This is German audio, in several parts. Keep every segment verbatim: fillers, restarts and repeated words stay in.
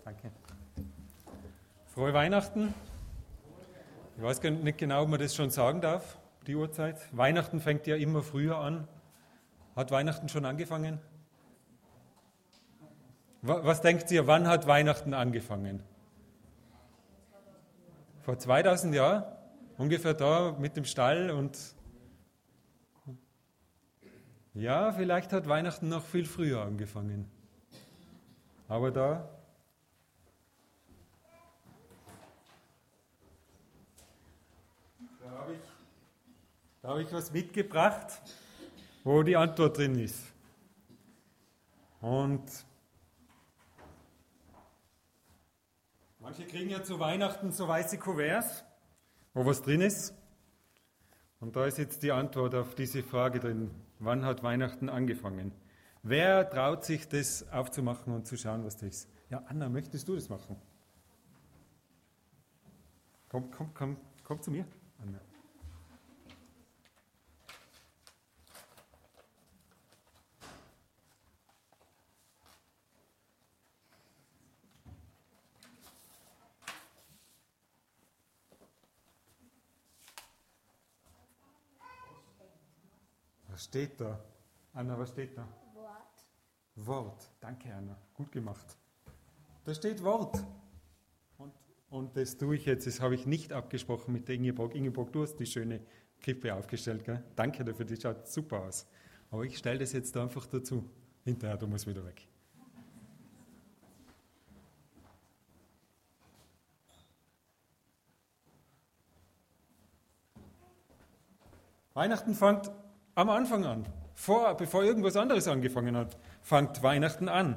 Danke. Frohe Weihnachten. Ich weiß gar nicht genau, ob man das schon sagen darf, die Uhrzeit. Weihnachten fängt ja immer früher an. Hat Weihnachten schon angefangen? Was denkt ihr, wann hat Weihnachten angefangen? Vor zweitausend Jahren? Ungefähr da mit dem Stall und... Ja, vielleicht hat Weihnachten noch viel früher angefangen. Aber da... Da habe ich, da habe ich was mitgebracht, wo die Antwort drin ist. Und manche kriegen ja zu Weihnachten so weiße Kuverts, wo was drin ist. Und da ist jetzt die Antwort auf diese Frage drin. Wann hat Weihnachten angefangen? Wer traut sich, das aufzumachen und zu schauen, was das ist? Ja, Anna, möchtest du das machen? Komm, komm, komm, komm zu mir, Anna. Was steht da? Anna, was steht da? Wort. Wort. Danke, Anna. Gut gemacht. Da steht Wort. Und, und das tue ich jetzt. Das habe ich nicht abgesprochen mit der Ingeborg. Ingeborg, du hast die schöne Krippe aufgestellt, gell? Danke dafür, die schaut super aus. Aber ich stelle das jetzt einfach dazu. Hinterher, du musst wieder weg. Weihnachten fängt am Anfang an. Vor, bevor irgendwas anderes angefangen hat, fängt Weihnachten an.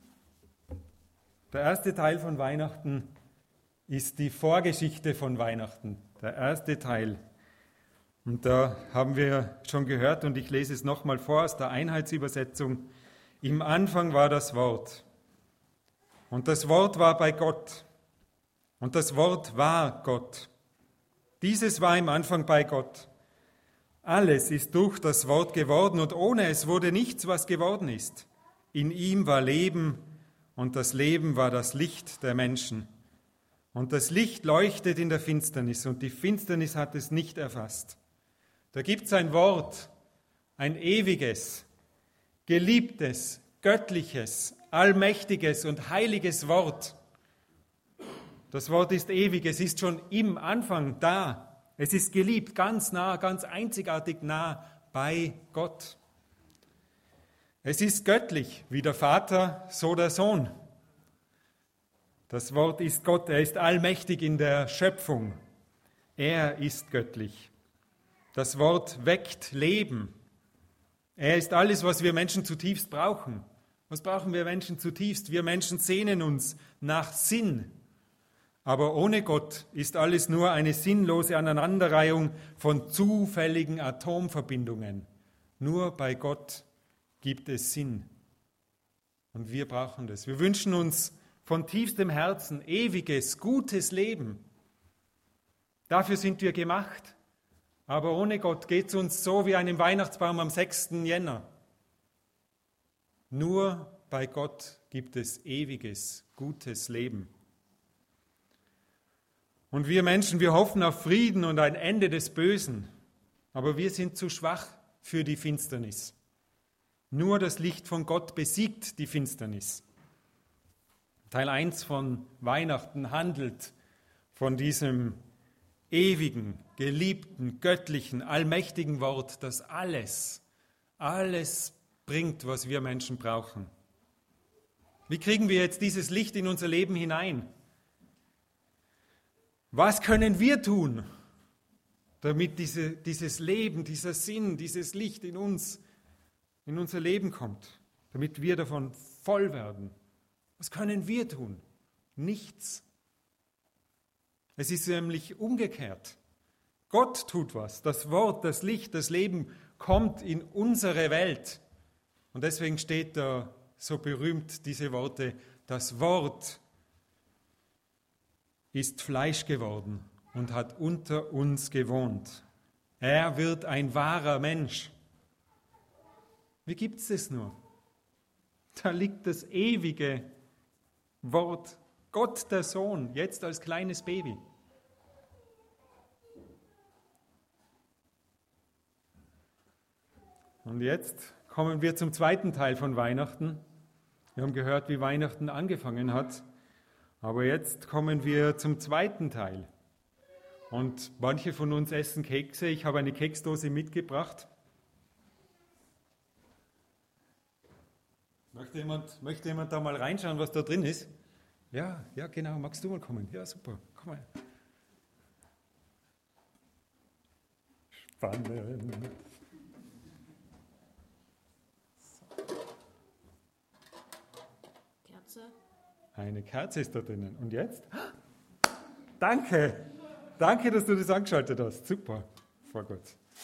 Der erste Teil von Weihnachten ist die Vorgeschichte von Weihnachten. Der erste Teil. Und da haben wir schon gehört, und ich lese es nochmal vor aus der Einheitsübersetzung. Im Anfang war das Wort. Und das Wort war bei Gott. Und das Wort war Gott. Dieses war im Anfang bei Gott. Alles ist durch das Wort geworden und ohne es wurde nichts, was geworden ist. In ihm war Leben und das Leben war das Licht der Menschen. Und das Licht leuchtet in der Finsternis und die Finsternis hat es nicht erfasst. Da gibt es ein Wort, ein ewiges, geliebtes, göttliches, allmächtiges und heiliges Wort. Das Wort ist ewig, es ist schon im Anfang da. Es ist geliebt, ganz nah, ganz einzigartig nah bei Gott. Es ist göttlich, wie der Vater, so der Sohn. Das Wort ist Gott, er ist allmächtig in der Schöpfung. Er ist göttlich. Das Wort weckt Leben. Er ist alles, was wir Menschen zutiefst brauchen. Was brauchen wir Menschen zutiefst? Wir Menschen sehnen uns nach Sinn. Aber ohne Gott ist alles nur eine sinnlose Aneinanderreihung von zufälligen Atomverbindungen. Nur bei Gott gibt es Sinn. Und wir brauchen das. Wir wünschen uns von tiefstem Herzen ewiges, gutes Leben. Dafür sind wir gemacht. Aber ohne Gott geht es uns so wie einem Weihnachtsbaum am sechsten Jänner. Nur bei Gott gibt es ewiges, gutes Leben. Und wir Menschen, wir hoffen auf Frieden und ein Ende des Bösen, aber wir sind zu schwach für die Finsternis. Nur das Licht von Gott besiegt die Finsternis. Teil eins von Weihnachten handelt von diesem ewigen, geliebten, göttlichen, allmächtigen Wort, das alles, alles bringt, was wir Menschen brauchen. Wie kriegen wir jetzt dieses Licht in unser Leben hinein? Was können wir tun, damit diese, dieses Leben, dieser Sinn, dieses Licht in uns, in unser Leben kommt, damit wir davon voll werden? Was können wir tun? Nichts. Es ist nämlich umgekehrt. Gott tut was. Das Wort, das Licht, das Leben kommt in unsere Welt. Und deswegen steht da so berühmt diese Worte, das Wort ist Fleisch geworden und hat unter uns gewohnt. Er wird ein wahrer Mensch. Wie gibt es das nur? Da liegt das ewige Wort Gott der Sohn, jetzt als kleines Baby. Und jetzt kommen wir zum zweiten Teil von Weihnachten. Wir haben gehört, wie Weihnachten angefangen hat, aber jetzt kommen wir zum zweiten Teil. Und manche von uns essen Kekse. Ich habe eine Keksdose mitgebracht. Möchte jemand, möchte jemand da mal reinschauen, was da drin ist? Ja, ja, genau. Magst du mal kommen? Ja, super. Komm mal. Spannend. Kerze. Eine Kerze ist da drinnen. Und jetzt? Danke. Danke, dass du das angeschaltet hast. Super. Voll gut.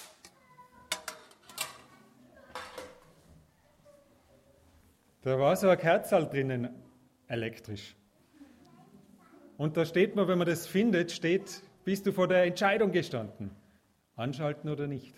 Da war so ein Kerzal drinnen, elektrisch. Und da steht man, wenn man das findet, steht, bist du vor der Entscheidung gestanden, anschalten oder nicht.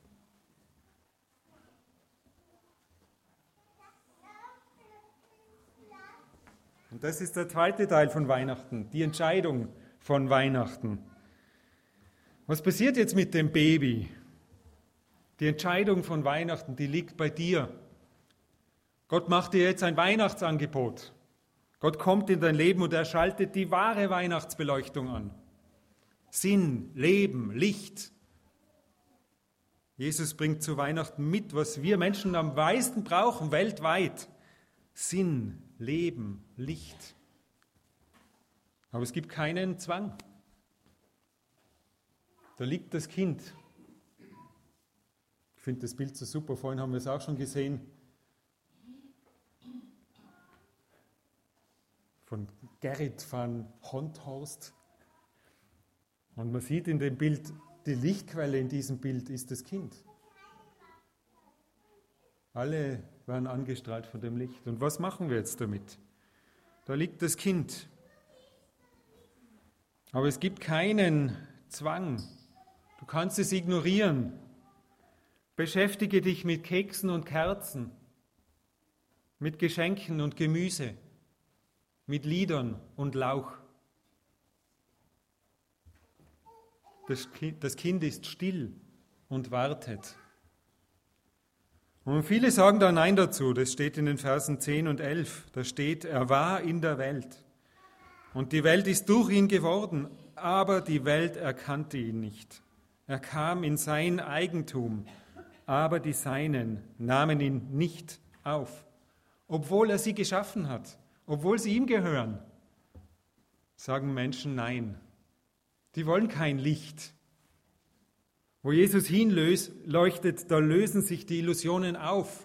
Und das ist der zweite Teil von Weihnachten, die Entscheidung von Weihnachten. Was passiert jetzt mit dem Baby? Die Entscheidung von Weihnachten, die liegt bei dir. Gott macht dir jetzt ein Weihnachtsangebot. Gott kommt in dein Leben und er schaltet die wahre Weihnachtsbeleuchtung an. Sinn, Leben, Licht. Jesus bringt zu Weihnachten mit, was wir Menschen am meisten brauchen, weltweit. Sinn, Leben, Licht. Aber es gibt keinen Zwang. Da liegt das Kind. Ich finde das Bild so super, vorhin haben wir es auch schon gesehen. Von Gerrit van Honthorst. Und man sieht in dem Bild, die Lichtquelle in diesem Bild ist das Kind. Alle werden angestrahlt von dem Licht. Und was machen wir jetzt damit? Da liegt das Kind. Aber es gibt keinen Zwang. Du kannst es ignorieren. Beschäftige dich mit Keksen und Kerzen, mit Geschenken und Gemüse, mit Liedern und Lauch. Das Kind, das Kind ist still und wartet. Und viele sagen da Nein dazu. Das steht in den Versen zehn und elf. Da steht, er war in der Welt. Und die Welt ist durch ihn geworden, aber die Welt erkannte ihn nicht. Er kam in sein Eigentum, aber die Seinen nahmen ihn nicht auf, obwohl er sie geschaffen hat, obwohl sie ihm gehören. Sagen Menschen Nein. Die wollen kein Licht. Wo Jesus hinleuchtet, da lösen sich die Illusionen auf.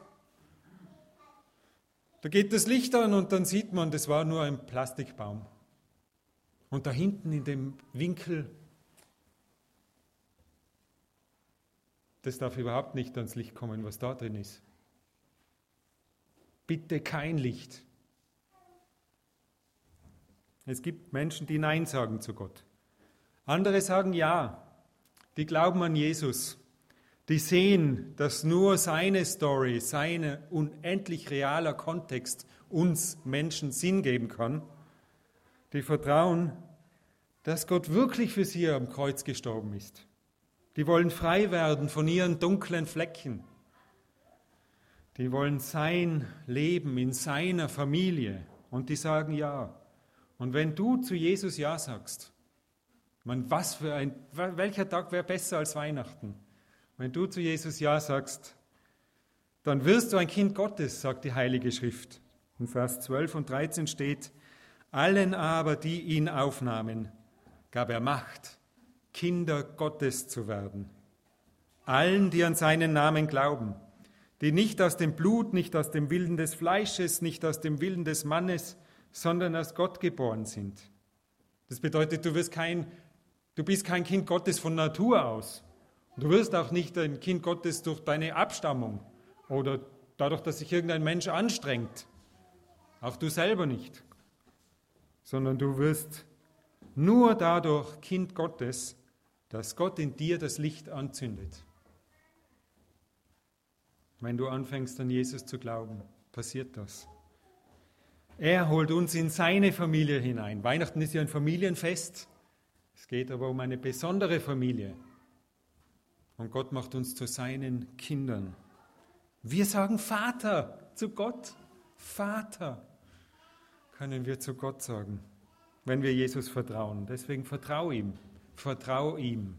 Da geht das Licht an und dann sieht man, das war nur ein Plastikbaum. Und da hinten in dem Winkel, das darf überhaupt nicht ans Licht kommen, was da drin ist. Bitte kein Licht. Es gibt Menschen, die Nein sagen zu Gott. Andere sagen Ja. Die glauben an Jesus. Die sehen, dass nur seine Story, sein unendlich realer Kontext uns Menschen Sinn geben kann. Die vertrauen, dass Gott wirklich für sie am Kreuz gestorben ist. Die wollen frei werden von ihren dunklen Flecken. Die wollen sein Leben in seiner Familie. Und die sagen Ja. Und wenn du zu Jesus Ja sagst, man, was für ein, welcher Tag wäre besser als Weihnachten? Wenn du zu Jesus Ja sagst, dann wirst du ein Kind Gottes, sagt die Heilige Schrift. In Vers zwölf und dreizehn steht, allen aber, die ihn aufnahmen, gab er Macht, Kinder Gottes zu werden. Allen, die an seinen Namen glauben, die nicht aus dem Blut, nicht aus dem Willen des Fleisches, nicht aus dem Willen des Mannes, sondern aus Gott geboren sind. Das bedeutet, du wirst kein Du bist kein Kind Gottes von Natur aus. Du wirst auch nicht ein Kind Gottes durch deine Abstammung oder dadurch, dass sich irgendein Mensch anstrengt. Auch du selber nicht. Sondern du wirst nur dadurch Kind Gottes, dass Gott in dir das Licht anzündet. Wenn du anfängst, an Jesus zu glauben, passiert das. Er holt uns in seine Familie hinein. Weihnachten ist ja ein Familienfest. Es geht aber um eine besondere Familie. Und Gott macht uns zu seinen Kindern. Wir sagen Vater zu Gott. Vater können wir zu Gott sagen, wenn wir Jesus vertrauen. Deswegen vertrau ihm. Vertrau ihm.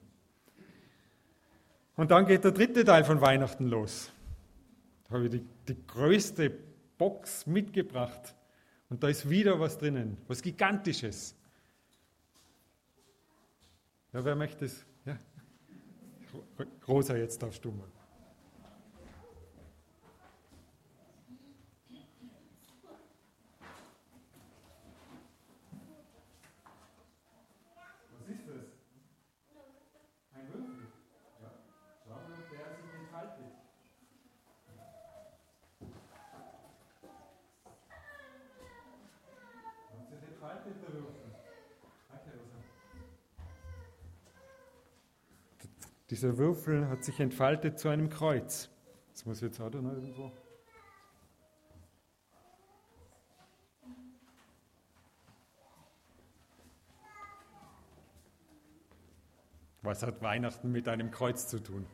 Und dann geht der dritte Teil von Weihnachten los. Da habe ich die, die größte Box mitgebracht. Und da ist wieder was drinnen, was Gigantisches. Ja, wer möchte es? Ja. Rosa, jetzt darfst du mal. Was ist das? Ein Würfel? Ja. Schau mal, der sich entfaltet. Und sich entfaltet der Würfel. Danke, Rosa. Dieser Würfel hat sich entfaltet zu einem Kreuz. Das muss jetzt auch da noch irgendwo. Was hat Weihnachten mit einem Kreuz zu tun?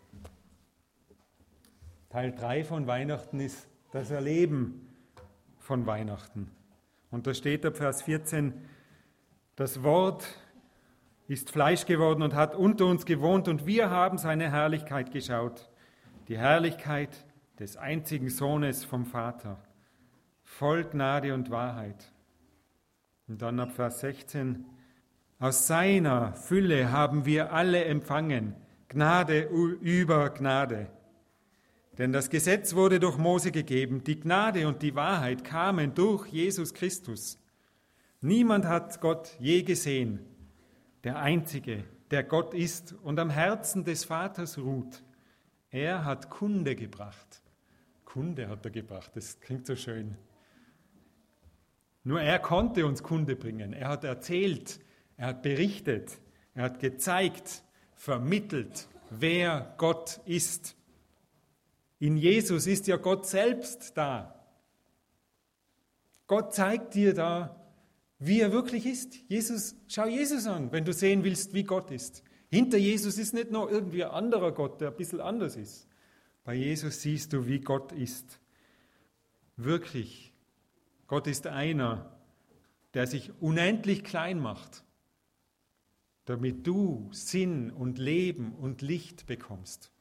Teil drei von Weihnachten ist das Erleben von Weihnachten. Und da steht ab Vers vierzehn, das Wort ist Fleisch geworden und hat unter uns gewohnt und wir haben seine Herrlichkeit geschaut, die Herrlichkeit des einzigen Sohnes vom Vater, voll Gnade und Wahrheit. Und dann ab Vers sechzehn, aus seiner Fülle haben wir alle empfangen, Gnade über Gnade. Denn das Gesetz wurde durch Mose gegeben, die Gnade und die Wahrheit kamen durch Jesus Christus. Niemand hat Gott je gesehen, der Einzige, der Gott ist und am Herzen des Vaters ruht. Er hat Kunde gebracht. Kunde hat er gebracht, das klingt so schön. Nur er konnte uns Kunde bringen. Er hat erzählt, er hat berichtet, er hat gezeigt, vermittelt, wer Gott ist. In Jesus ist ja Gott selbst da. Gott zeigt dir da, wie er wirklich ist. Jesus, schau Jesus an, wenn du sehen willst, wie Gott ist. Hinter Jesus ist nicht noch irgendwie ein anderer Gott, der ein bisschen anders ist. Bei Jesus siehst du, wie Gott ist. Wirklich. Gott ist einer, der sich unendlich klein macht, damit du Sinn und Leben und Licht bekommst.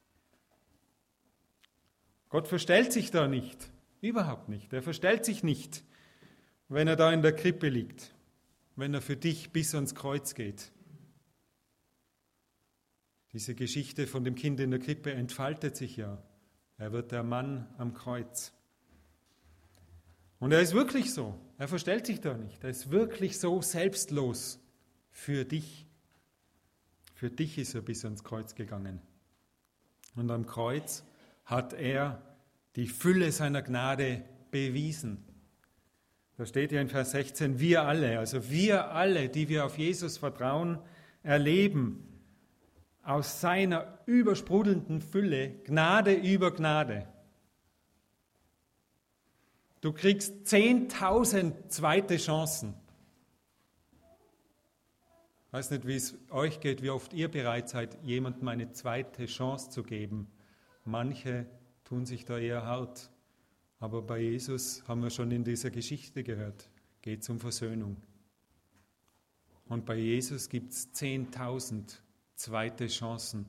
Gott verstellt sich da nicht, überhaupt nicht. Er verstellt sich nicht, wenn er da in der Krippe liegt, wenn er für dich bis ans Kreuz geht. Diese Geschichte von dem Kind in der Krippe entfaltet sich ja. Er wird der Mann am Kreuz. Und er ist wirklich so. Er verstellt sich da nicht. Er ist wirklich so selbstlos für dich. Für dich ist er bis ans Kreuz gegangen. Und am Kreuz hat er die Fülle seiner Gnade bewiesen. Da steht ja in Vers sechzehn, wir alle, also wir alle, die wir auf Jesus vertrauen, erleben aus seiner übersprudelnden Fülle Gnade über Gnade. Du kriegst zehntausend zweite Chancen. Ich weiß nicht, wie es euch geht, wie oft ihr bereit seid, jemandem eine zweite Chance zu geben. Manche tun sich da eher hart. Aber bei Jesus, haben wir schon in dieser Geschichte gehört, geht es um Versöhnung. Und bei Jesus gibt es zehntausend zweite Chancen.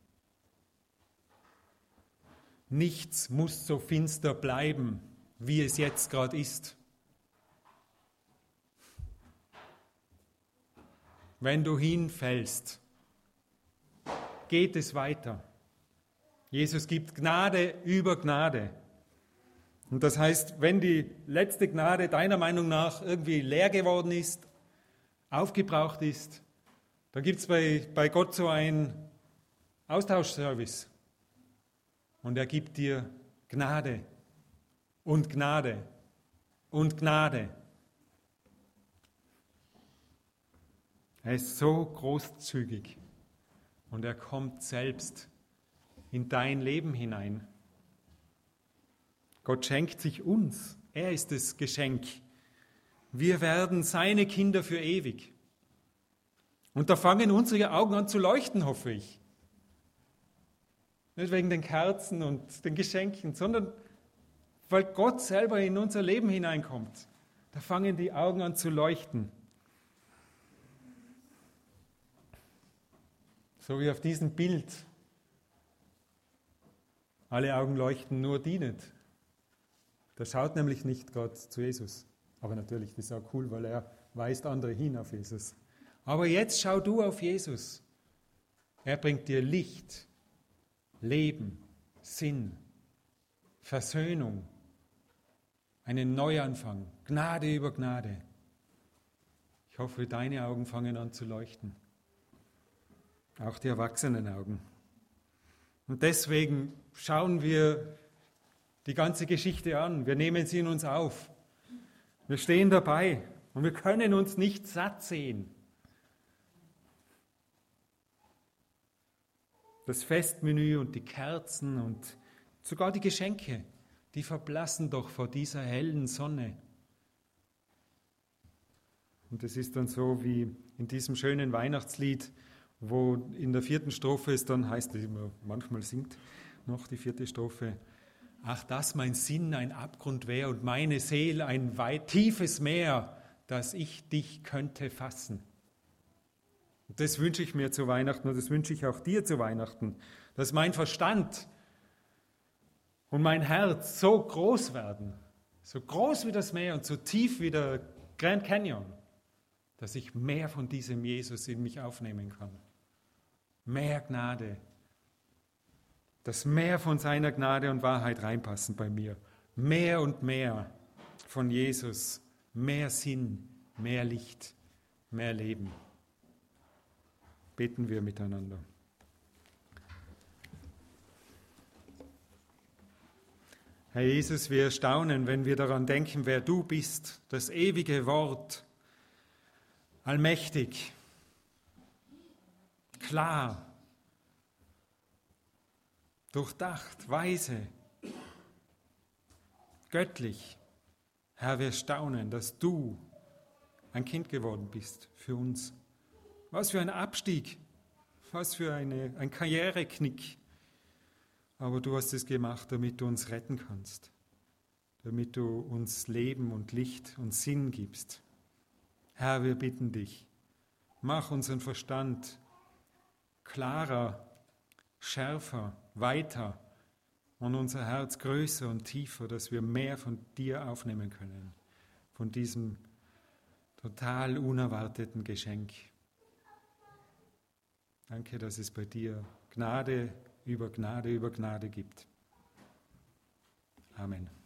Nichts muss so finster bleiben, wie es jetzt gerade ist. Wenn du hinfällst, geht es weiter. Jesus gibt Gnade über Gnade. Und das heißt, wenn die letzte Gnade deiner Meinung nach irgendwie leer geworden ist, aufgebraucht ist, dann gibt es bei, bei Gott so einen Austauschservice. Und er gibt dir Gnade und Gnade und Gnade. Er ist so großzügig und er kommt selbst in dein Leben hinein. Gott schenkt sich uns. Er ist das Geschenk. Wir werden seine Kinder für ewig. Und da fangen unsere Augen an zu leuchten, hoffe ich. Nicht wegen den Kerzen und den Geschenken, sondern weil Gott selber in unser Leben hineinkommt. Da fangen die Augen an zu leuchten. So wie auf diesem Bild. Alle Augen leuchten, nur die nicht. Da schaut nämlich nicht Gott zu Jesus. Aber natürlich, das ist auch cool, weil er weist andere hin auf Jesus. Aber jetzt schau du auf Jesus. Er bringt dir Licht, Leben, Sinn, Versöhnung, einen Neuanfang, Gnade über Gnade. Ich hoffe, deine Augen fangen an zu leuchten. Auch die Erwachsenenaugen. Und deswegen schauen wir die ganze Geschichte an. Wir nehmen sie in uns auf. Wir stehen dabei und wir können uns nicht satt sehen. Das Festmenü und die Kerzen und sogar die Geschenke, die verblassen doch vor dieser hellen Sonne. Und es ist dann so wie in diesem schönen Weihnachtslied, wo in der vierten Strophe es dann heißt, manchmal singt noch die vierte Strophe, ach, dass mein Sinn ein Abgrund wär und meine Seele ein weit tiefes Meer, dass ich dich könnte fassen. Und das wünsche ich mir zu Weihnachten und das wünsche ich auch dir zu Weihnachten, dass mein Verstand und mein Herz so groß werden, so groß wie das Meer und so tief wie der Grand Canyon, dass ich mehr von diesem Jesus in mich aufnehmen kann. Mehr Gnade, dass mehr von seiner Gnade und Wahrheit reinpassen bei mir. Mehr und mehr von Jesus, mehr Sinn, mehr Licht, mehr Leben. Beten wir miteinander. Herr Jesus, wir staunen, wenn wir daran denken, wer du bist, das ewige Wort, allmächtig, klar, durchdacht, weise, göttlich. Herr, wir staunen, dass du ein Kind geworden bist für uns. Was für ein Abstieg, was für eine, ein Karriereknick. Aber du hast es gemacht, damit du uns retten kannst, damit du uns Leben und Licht und Sinn gibst. Herr, wir bitten dich, mach unseren Verstand klarer, schärfer, weiter und unser Herz größer und tiefer, dass wir mehr von dir aufnehmen können, von diesem total unerwarteten Geschenk. Danke, dass es bei dir Gnade über Gnade über Gnade gibt. Amen.